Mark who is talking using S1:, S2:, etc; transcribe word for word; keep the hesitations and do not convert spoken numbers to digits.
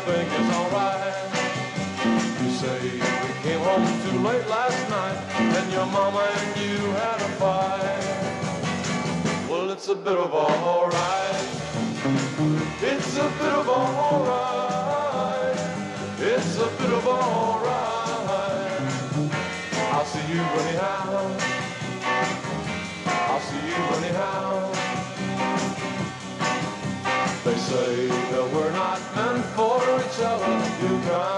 S1: think it's alright. You say we came home too late last night and your mama and you had a fight. Well, it's a bit of alright. It's a bit of alright. It's a bit of alright. I'll see you anyhow. I'll see you anyhow. They say that we're not meant for each other. You can